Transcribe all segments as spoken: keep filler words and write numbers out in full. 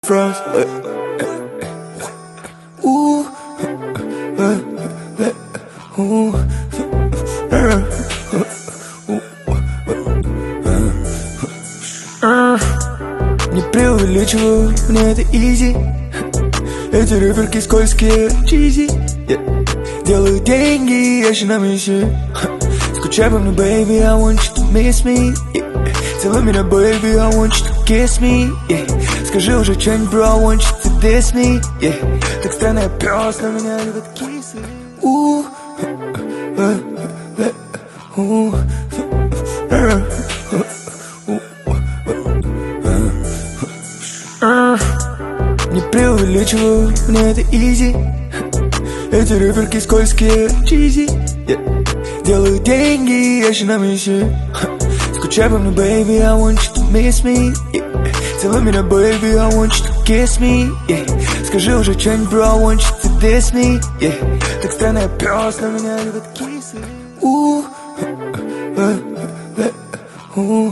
frost. Ooh, ooh, не преувеличиваю, мне это изи. Эти рэперки скользкие, чизи. Делаю деньги, я еще на миссии. Скучай по мне, baby, I want you to miss me. Целуй меня, baby, I want you to kiss me. Скажи уже что-нибудь, bro, I want you to diss me. Так странно, я пёс, но меня любят кисы. Ooh, ooh, не преувеличиваю, мне это изи. Эти рэперки скользкие, чизи. Делаю деньги, я еще на миссии. Скучай по мне, baby, I want you to miss me. Целуй меня, baby, I want you to kiss me. Скажи уже что-нибудь, bro, I want you to diss me. Так странно, я пёс, но меня любят кисы. Ooh, ooh,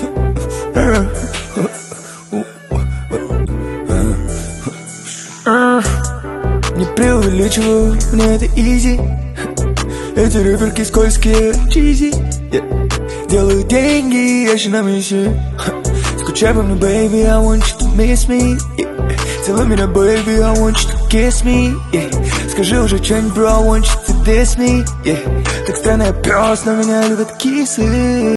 не преувеличиваю, мне это изи. Эти рэперки скользкие, чизи. Делаю деньги, я еще на миссии. Скучай по мне, baby, I want you to miss me. Целуй меня, baby, I want you to kiss me. Скажи уже что-нибудь, bro, I want you to diss me. Так странно, я пёс, но меня любят кисы.